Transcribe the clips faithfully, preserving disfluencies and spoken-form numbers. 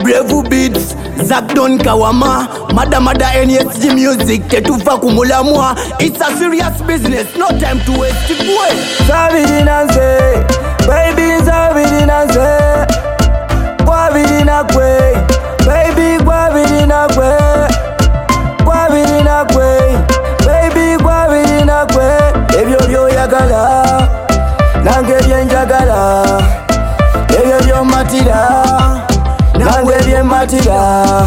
Brave Beats, Zack Don Kawama, Mada Mada N S G Music, Tetufa Kumulamwa. It's a serious business, no time to waste. Boy, Savidi nanze, baby savidi nanze, Kwabidi na kwe, baby kwabidi na kwe, Kwabidi na kwe, baby kwabidi na kwe. Ebyo byo yagala, nange byenjagala. Ebyo byo matira, nange byematira.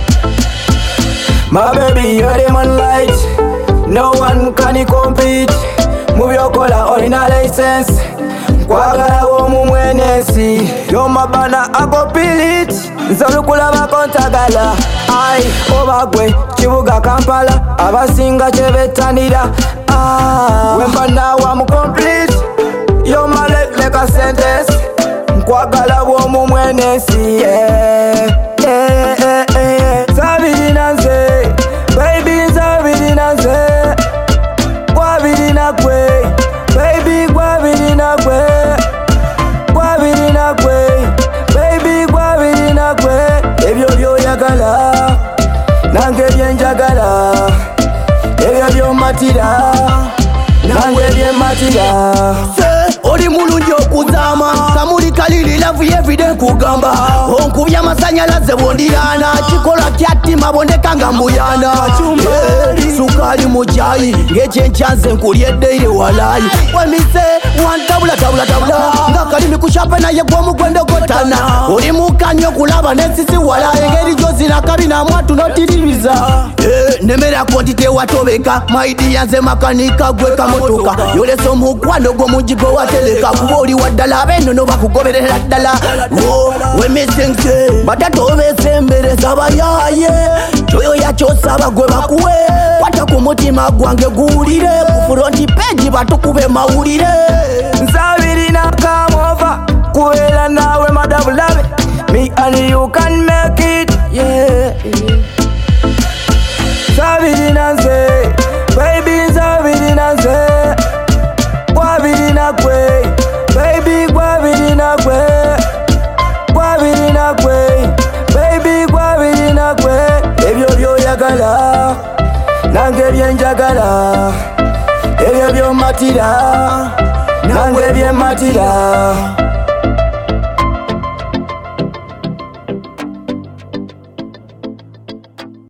My baby, you're the moonlight, no one can compete. Move your collar or in a license. Kwagala womu mwenesi, yo mabana ako pilit. Nzalukula bakontagala, ai obagwe kibuga Kampala, abasinga kyebetanira. Ah, wembana wamu complete, yo malek like a sentence. Kwagala womu mwenesi, yeah, yeah, yeah, yeah. Savidi nanze, baby savidi nanze, Kwabidi na kwe, baby kwabidi na kwe, Kwabidi na kwe, baby kwabidi na kwe. Ebyo byo yagala, nange byenjagala. Ebyo byo matira, nange byematira. Oli mulungi okuzama, kamuli kalili love everyday kugamba. Onkubya masanyalaze bondirana, kikola kyatima bondeka nga mbuyana. Yeah, sukali mujayi, ngekyenkyanze nkulyedde ire walayi. Wemise wantabula tabula tabula, nga kalimi kushape naye gw'omugwendo gotana. Oli mukanyo kulaba n'ensisi walayi, engeri gyozina kabi namwatu notiririza. Yeah, nemera kontite watobeka, maidi yanze makanika gwe kamotoka. Yoleso mukwano gw'omujigo wateleka, kuba oli waddala ab'ennono bakugoberera ddala. Wemisense batatobesa embereza bayaye, kyoyo yakyosaba gwe bakuwe. Kwata ku mutima gwange guwulire, ku fronti page batukube mawulire. Savidi na come over, kubeera nawe madabulabe. Me and you can make it, yeah. Savidi nanze, baby savidi nanze, Kwabidi na kwe, baby kwabidi na kwe, Kwabidi na kwe, baby kwabidi na kwe. Ebyo byo yagala, nange byenjagala. Ebyo byo matira, nange byematira.